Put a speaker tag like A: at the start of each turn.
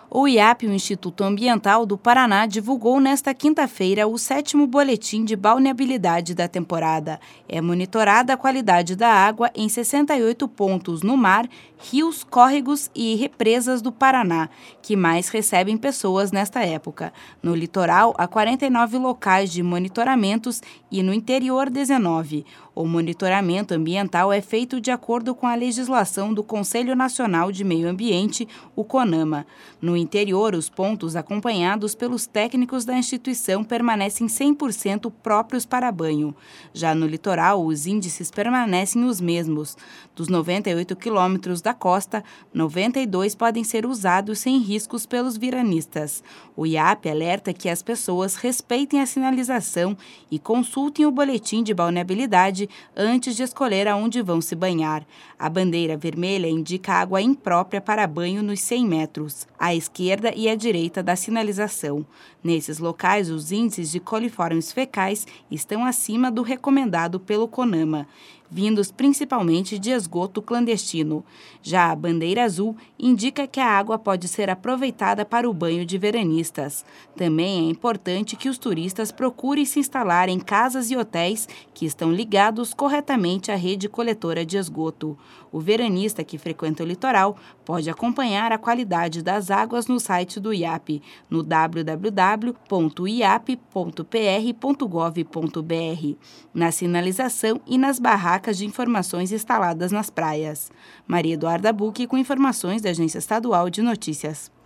A: O IAP, o Instituto Ambiental do Paraná, divulgou nesta quinta-feira o 7º boletim de balneabilidade da temporada. É monitorada a qualidade da água em 68 pontos no mar, rios, córregos e represas do Paraná, que mais recebem pessoas nesta época. No litoral, há 49 locais de monitoramentos e no interior 19. O monitoramento ambiental é feito de acordo com a legislação do Conselho Nacional de Meio Ambiente, o CONAMA. No interior, os pontos acompanhados pelos técnicos da instituição permanecem 100% próprios para banho. Já no litoral, os índices permanecem os mesmos. Dos 98 quilômetros da costa, 92 podem ser usados sem riscos pelos veranistas. O IAP alerta que as pessoas respeitem a sinalização e consultem o boletim de balneabilidade antes de escolher aonde vão se banhar. A bandeira vermelha indica água imprópria para banho nos 100 metros, à esquerda e à direita da sinalização. Nesses locais, os índices de coliformes fecais estão acima do recomendado pelo CONAMA, vindos principalmente de esgoto clandestino. Já a bandeira azul indica que a água pode ser aproveitada para o banho de veranistas. Também é importante que os turistas procurem se instalar em casas e hotéis que estão ligados corretamente à rede coletora de esgoto. O veranista que frequenta o litoral pode acompanhar a qualidade das águas no site do IAP, no www.iap.pr.gov.br, na sinalização e nas barracas de informações instaladas nas praias. Maria Eduarda Bucchi com informações da Agência Estadual de Notícias.